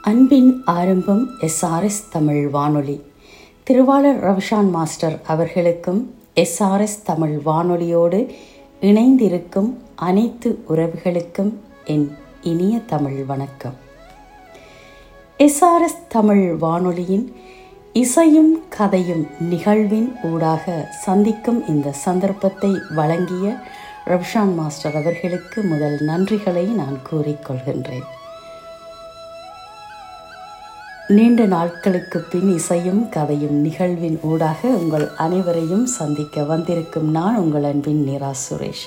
அன்பின் ஆரம்பம் SRS தமிழ் வானொலி. திருவாளர் ரவிஷான் மாஸ்டர் அவர்களுக்கும் SRS தமிழ் வானொலியோடு இணைந்திருக்கும் அனைத்து உறவுகளுக்கும் என் இனிய தமிழ் வணக்கம். SRS தமிழ் வானொலியின் இசையும் கதையும் நிகழ்வின் ஊடாக சந்திக்கும் இந்த சந்தர்ப்பத்தை வழங்கிய ரவிஷான் மாஸ்டர் அவர்களுக்கு முதல் நன்றிகளை நான் கூறிக்கொள்கின்றேன். நீண்ட நாட்களுக்கு பின் இசையும் கதையும் நிகழ்வின் ஊடாக உங்கள் அனைவரையும் சந்திக்க வந்திருக்கும் நான் உங்கள் அன்பின் நிரா சுரேஷ்.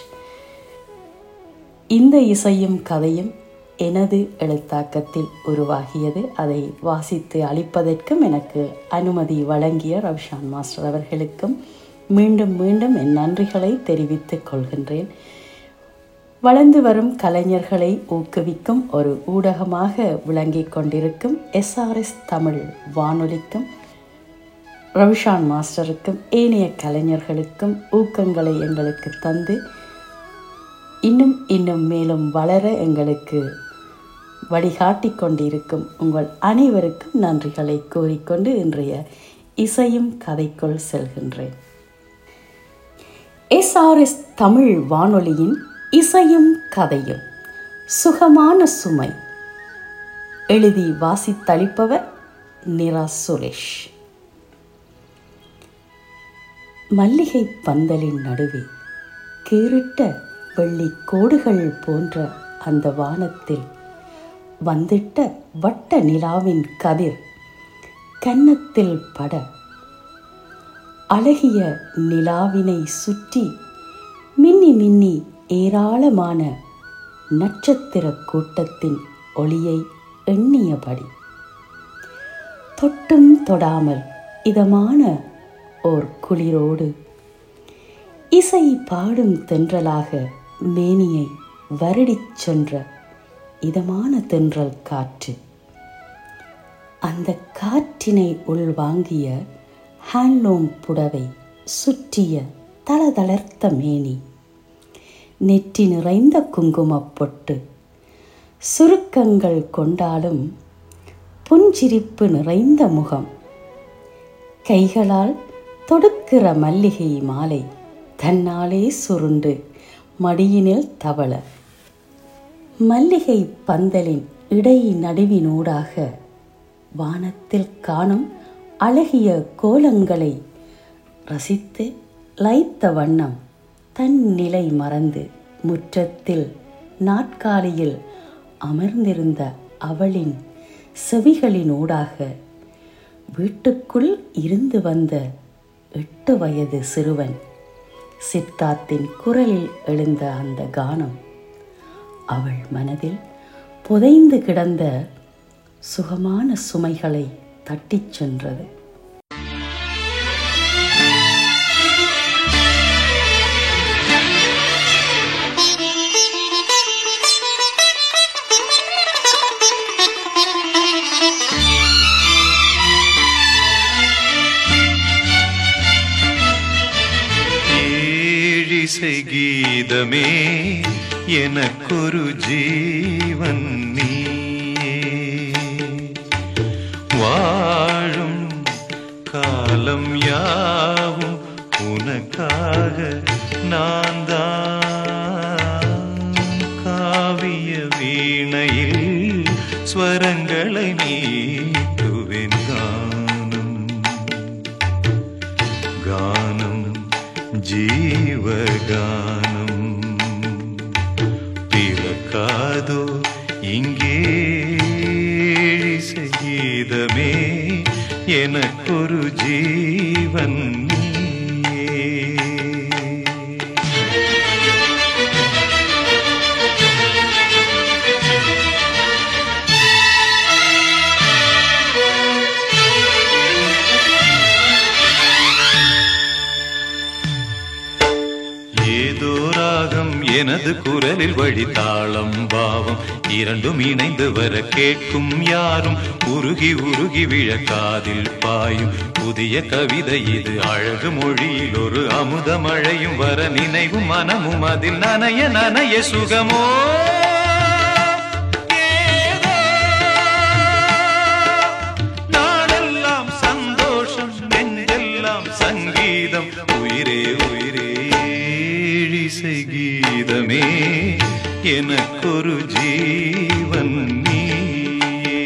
இந்த இசையும் கதையும் எனது எழுத்தாக்கத்தில் உருவாகியது. அதை வாசித்து அளிப்பதற்கும் எனக்கு அனுமதி வழங்கிய ரவிஷான் மாஸ்டர் அவர்களுக்கும் மீண்டும் மீண்டும் என் நன்றிகளை தெரிவித்துக் கொள்கின்றேன். வளர்ந்து வரும் கலைஞர்களை ஊக்குவிக்கும் ஒரு ஊடகமாக விளங்கிக் கொண்டிருக்கும் SRS தமிழ் வானொலிக்கும் ரவிஷான் மாஸ்டருக்கும் ஏனைய கலைஞர்களுக்கும் ஊக்கங்களை எங்களுக்கு தந்து இன்னும் மேலும் வளர எங்களுக்கு வழிகாட்டி கொண்டிருக்கும் உங்கள் அனைவருக்கும் நன்றிகளை கூறிக்கொண்டு இன்றைய இசையும் கதைக்குள் செல்கின்றேன். SRS தமிழ் வானொலியின் இசையும் கதையும் சுகமான சுமை. எழுதி வாசித்தளிப்பவர் நிரா சுரேஷ். மல்லிகை பந்தலின் நடுவே கீறிட்ட வெள்ளி கோடுகள் போன்ற அந்த வானத்தில் வந்திட்ட வட்ட நிலாவின் கதிர் கன்னத்தில் பட அழகிய நிலாவினை சுற்றி மின்னி மின்னி ஏராளமான நட்சத்திர கூட்டத்தின் ஒளியை எண்ணியபடி தொட்டும் தொடாமல் இதமான ஓர் குளிரோடு இசை பாடும் தென்றலாக மேனியை வருடிச் சென்ற இதமான தென்றல் காற்று. அந்த காற்றினை உள்வாங்கிய ஹேண்ட்லூம் புடவை சுற்றிய தளதளர்த்த மேனி, நெற்றி நிறைந்த குங்குமப் பொட்டு, சுருக்கங்கள் கொண்டாலும் புஞ்சிரிப்பு நிறைந்த முகம், கைகளால் தொடுக்கிற மல்லிகை மாலை தன்னாலே சுருண்டு மடியினில் தவள, மல்லிகை பந்தலின் இடை நடுவினூடாக வானத்தில் காணும் அழகிய கோலங்களை ரசித்து லயித்த வண்ணம் தன் நிலை மறந்து முற்றத்தில் நாற்காலியில் அமர்ந்திருந்த அவளின் செவிகளினூடாக வீட்டுக்குள் இருந்து வந்த 8 வயது சிறுவன் சித்தார்த்தின் குரலில் எழுந்த அந்த கானம் அவள் மனதில் புதைந்து கிடந்த சுகமான சுமைகளை தட்டிச் சென்றது. கீதமே எனக்கொரு ஜீவன் நீ, வாழும் காலம் யாவும் உனக்காக நான் தான். காவிய வீணையில் ஸ்வரங்களை நீட்டுவேன். கானம் கானம் ஜீவகானம் பிறக்காதோ இங்கே சங்கீதமே எனக்கொரு ஜீவன் எனது குரலில் வழித்தாளம் பாவம் இரண்டும் இணைந்து வர கேட்கும் யாரும் உருகி உருகி விழக்காதில் பாயும் புதிய கவிதை இது. அழகு மொழியில் ஒரு அமுத மழையும் வர நினைவும் மனமும் அதில் நனைய நனைய சுகமோ ஏதோ எனக்கொரு ஜீவன் நீயே.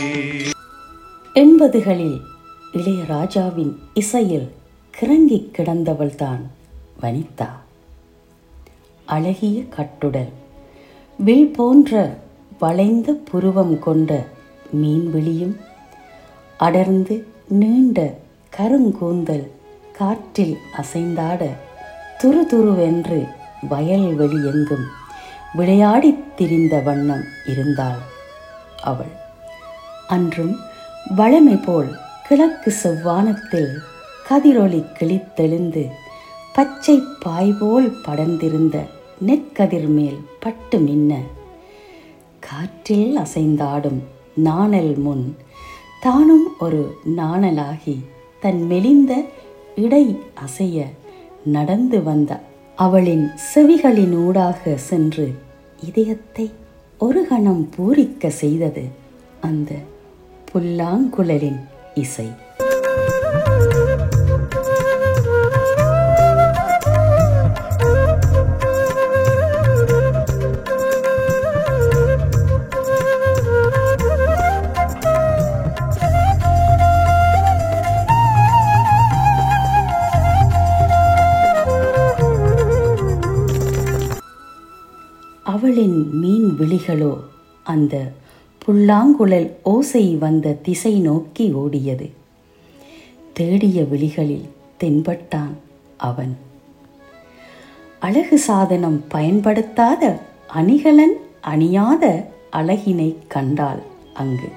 80களில் இளையராஜாவின் இசையில் கிறங்கிக் கிடந்தவள்தான் வனிதா. அழகிய கட்டுடல், வில் போன்ற வளைந்த புருவம் கொண்ட மீன்விழியும், அடர்ந்து நீண்ட கருங்கூந்தல் காற்றில் அசைந்தாட துருதுருவென்று வயல்வெளி எங்கும் விளையாடித் திரிந்த வண்ணம் இருந்தாள் அவள். அன்றும் வழமை போல் கிழக்கு செவ்வானத்தில் கதிரொளி கிழித்தெழுந்து பச்சை பாய்போல் படர்ந்திருந்த நெற்கதிர் மேல் பட்டு மின்ன, காற்றில் அசைந்தாடும் நாணல் முன் தானும் ஒரு நாணலாகி தன் மெலிந்த இடை அசைய நடந்து வந்த அவளின் செவிகளினூடாக சென்று இதயத்தை ஒரு கணம் பூரிக்க செய்தது அந்த புல்லாங்குழலின் இசை. அவளின் மீன் விழிகளோ அந்த புல்லாங்குழல் ஓசை வந்த திசை நோக்கி ஓடியது. தேடிய விழிகளில் தென்பட்டான் அவன். அழகு சாதனம் பயன்படுத்தாத அணிகலன் அணியாத அழகினை கண்டாள் அங்கு.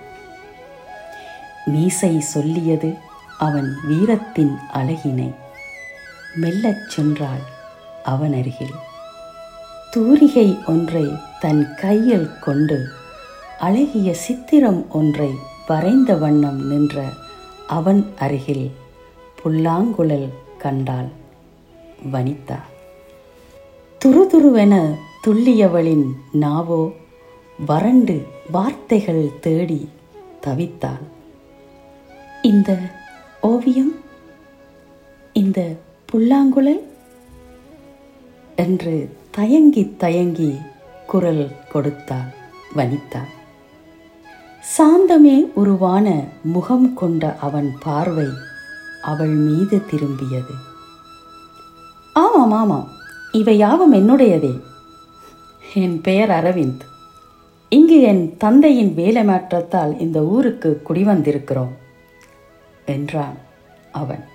மீசை சொல்லியது அவன் வீரத்தின் அழகினை. மெல்லச் சென்றாள் அவன் அருகில். தூரிகை ஒன்றை தன் கையில் கொண்டு அழகிய சித்திரம் ஒன்றை வரைந்த வண்ணம் நின்ற அவன் அருகில் புல்லாங்குழல் கண்டாள் வனிதா. துருதுருவென துள்ளியவளின் நாவோ வறண்டு வார்த்தைகள் தேடி தவித்தாள். இந்த ஓவியம், இந்த புல்லாங்குழல் என்று தயங்கி தயங்கி குரல் கொடுத்தாள் வனிதா. சாந்தமே உருவான முகம் கொண்ட அவன் பார்வை அவள் மீது திரும்பியது. ஆமாம் ஆமாம், இவை யாவும் என்னுடையதே. என் பெயர் அரவிந்த். இங்கு என் தந்தையின் வேலை மாற்றத்தால் இந்த ஊருக்கு குடிவந்திருக்கிறோம் என்றான் அவன்.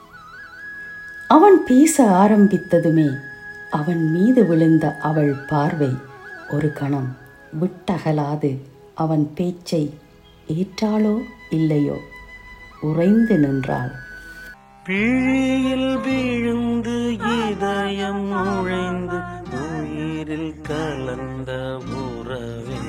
அவன் பேச ஆரம்பித்ததுமே அவன் மீது விழுந்த அவள் பார்வை ஒரு கணம் விட்டகலாது அவன் பேச்சை ஏற்றாளோ இல்லையோ உறைந்து நின்றாள். பிழியில் விழுந்து இதயம் நுழைந்து உயிரில் கலந்த உறவே,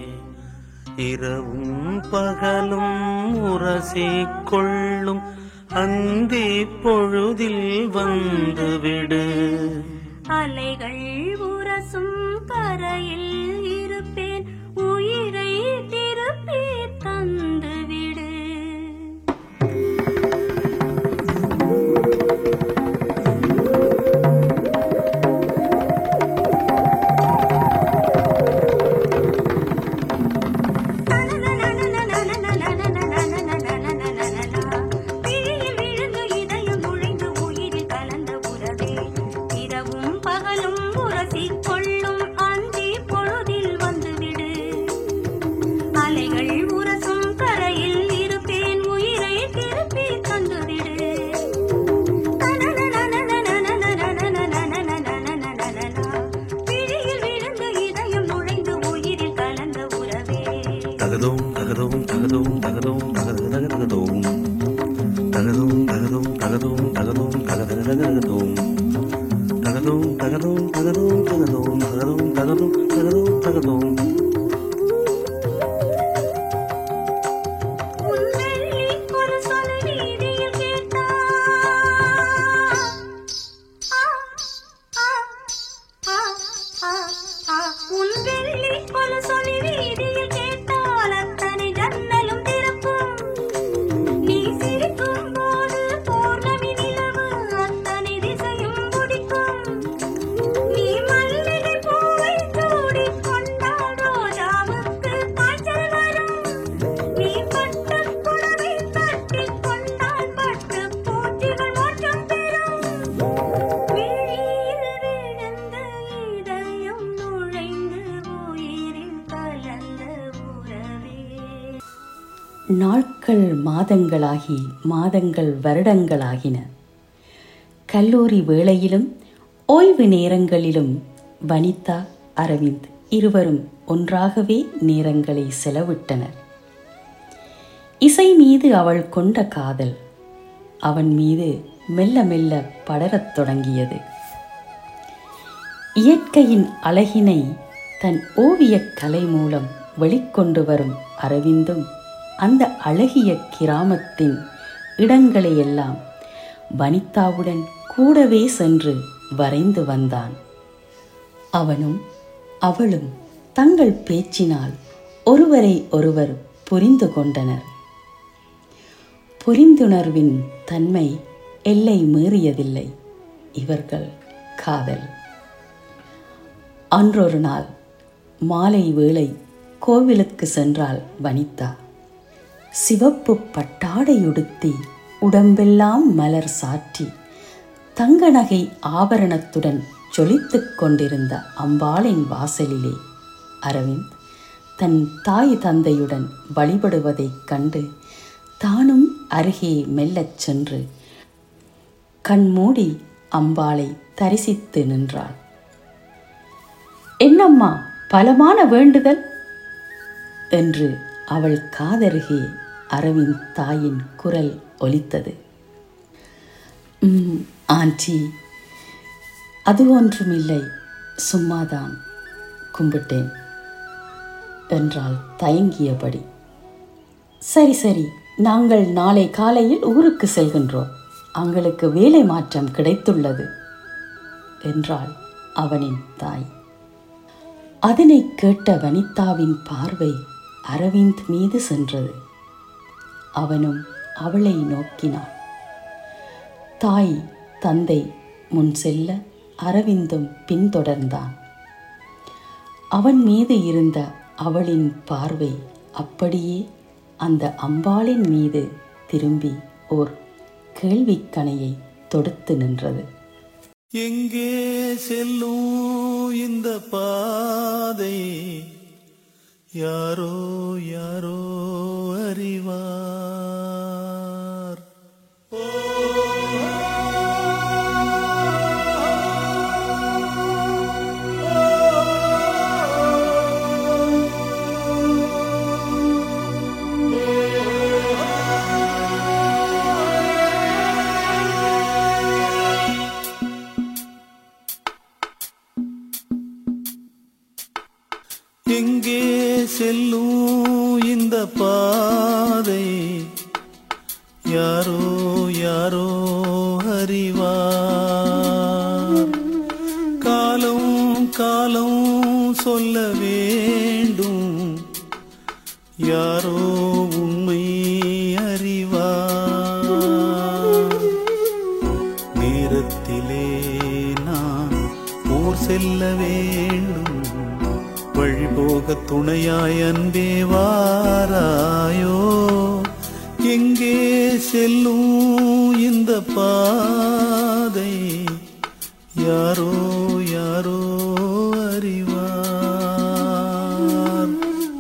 இரவும் பகலும் உரசிக் கொள்ளும் அந்தி பொழுதில் வந்துவிடு. அலைகள் உரசும் கரையில் இருப்பேன், உயிரை திருப்பி தந்துவிடு. நாட்கள் மாதங்களாகி மாதங்கள் வருடங்களாகின. கல்லூரி வேளையிலும் ஓய்வு நேரங்களிலும் வனிதா, அரவிந்த் இருவரும் ஒன்றாகவே நேரங்களை செலவிட்டனர். இசை மீது அவள் கொண்ட காதல் அவன் மீது மெல்ல மெல்ல படரத் தொடங்கியது. இயற்கையின் அழகினை தன் ஓவியக் கலை மூலம் வெளிக்கொண்டு வரும் அரவிந்தும் அந்த அழகிய கிராமத்தின் இடங்களையெல்லாம் வனிதாவுடன் கூடவே சென்று வரைந்து வந்தான். அவனும் அவளும் தங்கள் பேச்சினால் ஒருவரை ஒருவர் புரிந்து கொண்டனர். புரிந்துணர்வின் தன்மை எல்லை மீறியதில்லை. இவர்கள் காதல். அன்றொரு நாள் மாலை வேளை கோவிலுக்கு சென்றாள் வனிதா. சிவப்பு பட்டாடையுடுத்தி உடம்பெல்லாம் மலர் சாற்றி தங்க நகை ஆபரணத்துடன் ஜொலித்துக் கொண்டிருந்த அம்பாளின் வாசலிலே அரவிந்த் தன் தாய் தந்தையுடன் வழிபடுவதைக் கண்டு தானும் அருகே மெல்லச் சென்று கண்மூடி அம்பாளை தரிசித்து நின்றாள். என்னம்மா பலமான வேண்டுதல் என்று அவள் காதருகே அரவிந்த் தாயின் குரல் ஒலித்தது. ஆண்டி, அது ஒன்றுமில்லை, சும்மாதான் கும்பிட்டேன் என்றாள் தயங்கியபடி. சரி சரி, நாங்கள் நாளை காலையில் ஊருக்கு செல்கின்றோம். அவங்களுக்கு வேலை மாற்றம் கிடைத்துள்ளது என்றாள் அவனின் தாய். அதனை கேட்ட வனிதாவின் பார்வை அரவிந்த் மீது சென்றது. அவனும் அவளை நோக்கினான். தாய் தந்தை முன் செல்ல அரவிந்தும் பின்தொடர்ந்தான். அவன் மீது இருந்த அவளின் பார்வை அப்படியே அந்த அம்பாளின் மீது திரும்பி ஓர் கேள்விக்கணையை தொடுத்து நின்றது. எங்கே செல்லும் இந்த பாதை யாரோ யாரோ அறிவார். எங்கே செல்லும் இந்த பாதை யாரோ யாரோ அறிவார். காலம் காலம் சொல்ல வேண்டும், யாரோ உண்மை அறிவார். நேரத்திலே நான் ஊர் செல்ல வேண்டும், வழிபோக துணையாய் அன்பே வாராயோ. எங்கே செல்லும் இந்த பாதை யாரோ யாரோ அறிவார்.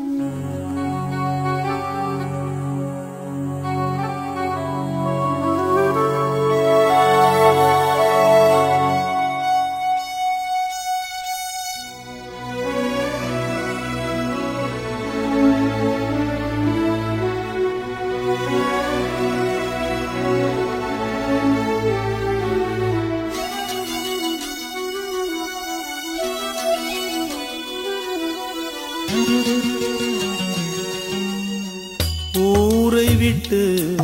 ஊரை விட்டு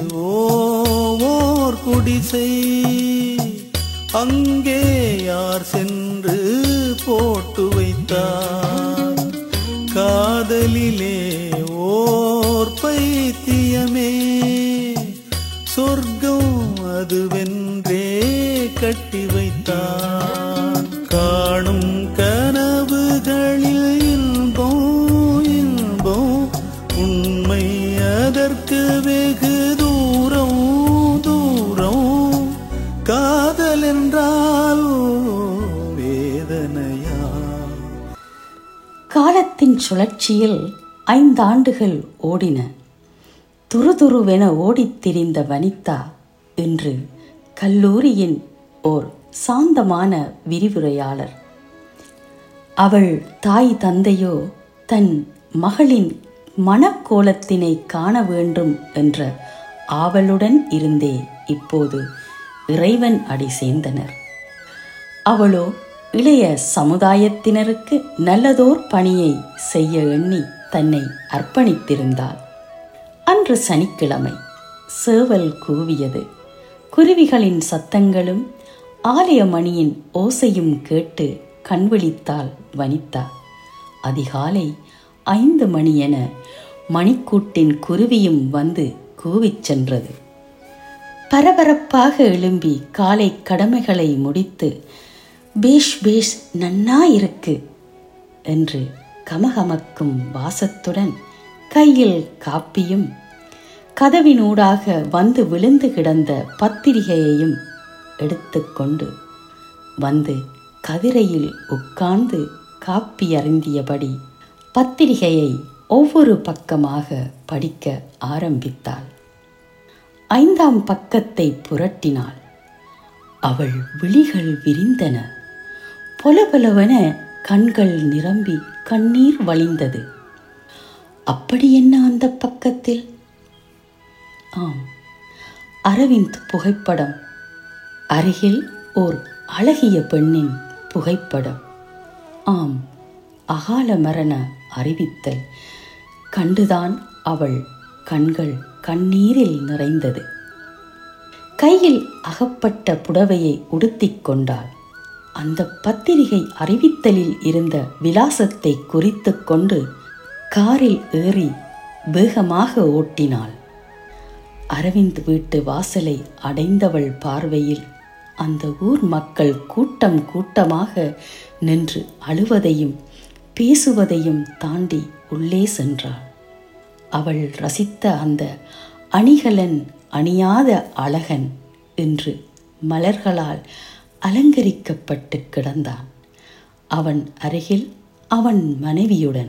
ஓர் குடிசை, அங்கே யார் சென்று போட்டு வைத்தார். காதலிலே ஓர் பைத்தியமே, சொர்க்கம் அதுவென்றே கட்டி வைத்தார். காணும் கனவுகளில் இன்பம் இன்பம், உண்மை அதற்கு வெகு தூரம் தூரம். காதல் என்றால் வேதனையா? காலத்தின் சுழற்சியில் 5 ஆண்டுகள் ஓடின. துருதுருவென ஓடித் திரிந்த வனிதா இன்று கல்லூரியின் ஓர் சாந்தமான விரிவுரையாளர். அவள் தாய் தந்தையோ தன் மகளின் மனக்கோலத்தினை காண வேண்டும் என்ற ஆவலுடன் இருந்தே இப்போது இறைவன் அடி சேர்ந்தனர். அவளோ இளைய சமுதாயத்தினருக்கு நல்லதோர் பணியை செய்ய எண்ணி தன்னை அர்ப்பணித்திருந்தாள். அன்று சனிக்கிழமை. சேவல் கூவியது. குருவிகளின் சத்தங்களும் ஆலய மணியின் ஓசையும் கேட்டு கண்விழித்தாள் வனிதா. அதிகாலை 5 மணி என மணிக்கூட்டின் குருவியும் வந்து கூவிச் சென்றது. பரபரப்பாக எழும்பி காலை கடமைகளை முடித்து பேஷ் பேஷ் நன்னா இருக்கு என்று கமகமக்கும் வாசத்துடன் கையில் காப்பியும் கதவினூடாக வந்து விழுந்து கிடந்த பத்திரிகையையும் எடுத்துக்கொண்டு வந்து கதிரையில் உட்கார்ந்து காப்பி அருந்தியபடி பத்திரிகையை ஒவ்வொரு பக்கமாக படிக்க ஆரம்பித்தாள். 5ஆம் பக்கத்தை புரட்டினாள். அவள் விழிகள் விரிந்தன. பொலபொலவென கண்கள் நிரம்பி கண்ணீர் வழிந்தது. அப்படி என்ன அந்த பக்கத்தில்? ஆம், அரவிந்த் புகைப்படம். அருகில் ஓர் அழகிய பெண்ணின் புகைப்படம். ஆம், அகால மரண அறிவித்தல் கண்டுதான் அவள் கண்கள் கண்ணீரில் நிறைந்தது. கையில் அகப்பட்ட புடவையை உடுத்திக் கொண்டாள். அந்த பத்திரிகை அறிவித்தலில் இருந்த விலாசத்தை குறித்து கொண்டு காரில் ஏறி வேகமாக ஓட்டினாள். அரவிந்த் வீட்டு வாசலை அடைந்தவள் பார்வையில் அந்த ஊர் மக்கள் கூட்டம் கூட்டமாக நின்று அழுவதையும் பேசுவதையும் தாண்டி உள்ளே சென்றாள். அவள் ரசித்த அந்த அணிகலன் அணியாத அழகன் இன்று மலர்களால் அலங்கரிக்கப்பட்டு கிடந்தான். அவன் அருகில் அவன் மனைவியுடன்.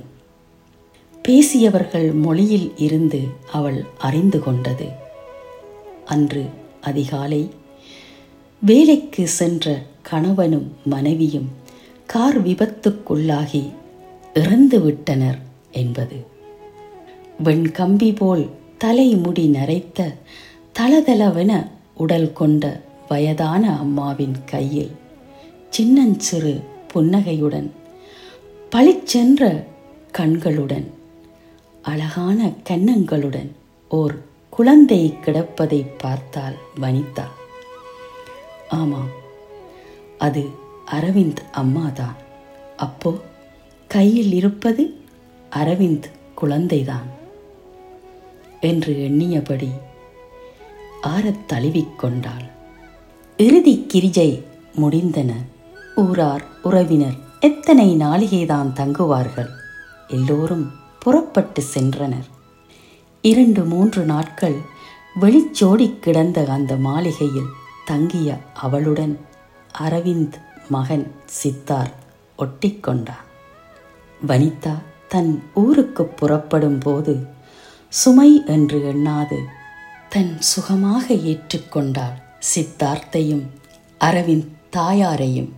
பேசியவர்கள் மொழியில் இருந்து அவள் அறிந்து கொண்டது. அன்று அதிகாலை வேலைக்கு சென்ற கணவனும் மனைவியும் கார் விபத்துக்குள்ளாகி இறந்து விட்டனர் என்பது. வெண்கம்பி போல் தலைமுடி நரைத்த தளதளவென உடல் கொண்ட வயதான அம்மாவின் கையில் சின்னஞ்சிறு புன்னகையுடன் பளிச்சென்ற கண்களுடன் அழகான கன்னங்களுடன் ஓர் குழந்தை கிடப்பதை பார்த்தாள் வனிதா. ஆமாம், அது அரவிந்த் அம்மாதான். அப்போ கையில் இருப்பது அரவிந்த் குழந்தைதான் என்று எண்ணியபடி ஆறத் தழுவிக்கொண்டாள். இறுதி கிரிஜை முடிந்தன. ஊரார் உறவினர் எத்தனை நாளிகைதான் தங்குவார்கள்? எல்லோரும் புறப்பட்டு சென்றனர். 2-3 நாட்கள் வெளிச்சோடி கிடந்த அந்த மாளிகையில் தங்கிய அவளுடன் அரவிந்த் மகன் சித்தார் ஒட்டிக்கொண்டான். வனிதா தன் ஊருக்கு புறப்படும் போது சுமை என்று எண்ணாது தன் சுகமாக ஏற்றுக்கொண்டாள் சித்தார்த்தையும் அரவிந்த் தாயாரையும்.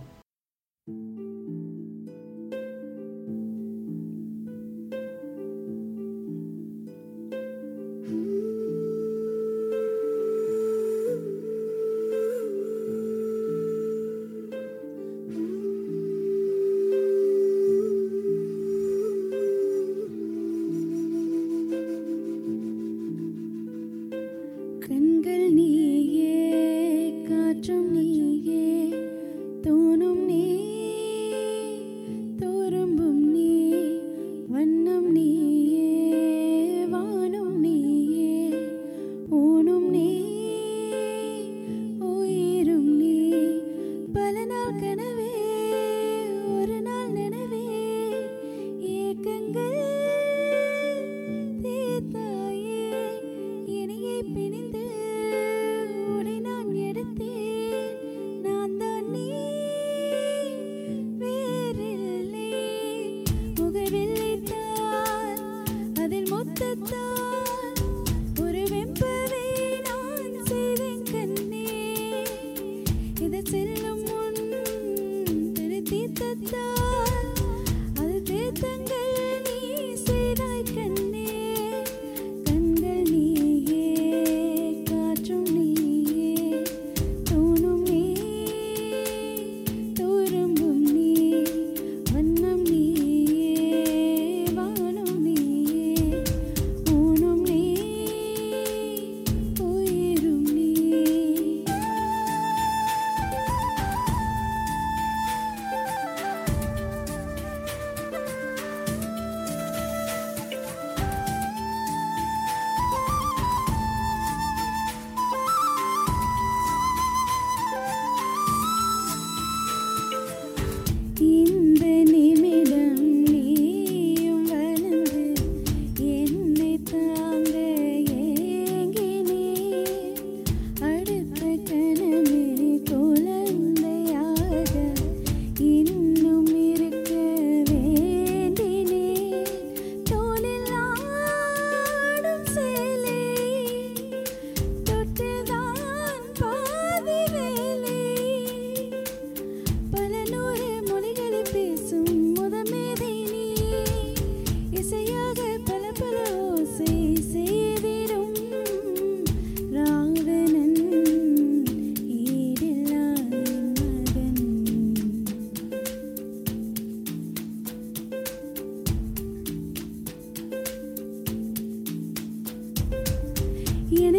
கண்கள் நீயே, காற்றும் நீயே, தோணும்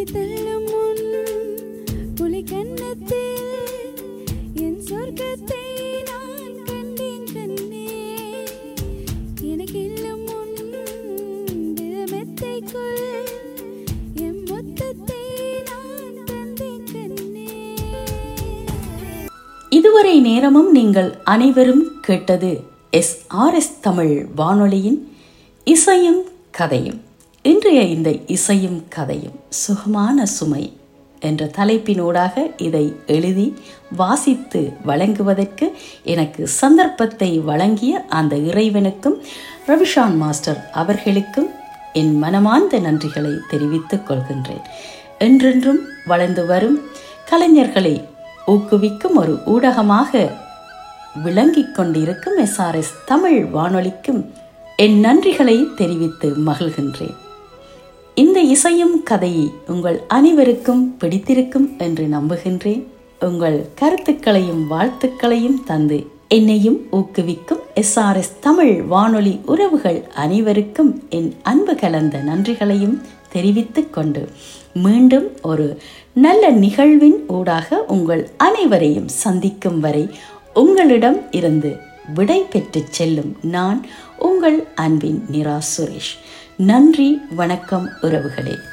என்னை தள்ளும் முன் புலி கன்னத்தில் என் சொர்க்கத்தை நான் கண்டேன் கண்ணே. எனக்கு இல்லும் முன் மெத்தைக்குள் என் மொத்தத்தை நான் தந்தேன் கண்ணே. இதுவரை நேரமும் நீங்கள் அனைவரும் கேட்டது SRS தமிழ் வானொலியின் இசையும் கதையும். இன்றைய இந்த இசையும் கதையும் சுகமான சுமை என்ற தலைப்பினூடாக இதை எழுதி வாசித்து வழங்குவதற்கு எனக்கு சந்தர்ப்பத்தை வழங்கிய அந்த இறைவனுக்கும் ரவிஷான் மாஸ்டர் அவர்களுக்கும் என் மனமார்ந்த நன்றிகளை தெரிவித்துக் கொள்கின்றேன். என்றென்றும் வளர்ந்து வரும் கலைஞர்களை ஊக்குவிக்கும் ஒரு ஊடகமாக விளங்கிக் கொண்டிருக்கும் SRS தமிழ் வானொலிக்கும் என் நன்றிகளை தெரிவித்து மகிழ்கின்றேன். இந்த இசையும் கதையை உங்கள் அனைவருக்கும் பிடித்திருக்கும் என்று நம்புகின்றேன். உங்கள் கருத்துக்களையும் வாழ்த்துக்களையும் தந்து என்னையும் ஊக்குவிக்கும் SRS தமிழ் வானொலி உறவுகள் அனைவருக்கும் என் அன்பு கலந்த நன்றிகளையும் தெரிவித்துக் கொண்டு மீண்டும் ஒரு நல்ல நிகழ்வின் ஊடாக உங்கள் அனைவரையும் சந்திக்கும் வரை உங்களிடம் இருந்து விடை பெற்று செல்லும் நான் உங்கள் அன்பின் நிரா சுரேஷ். நன்றி, வணக்கம் உறவுகளே.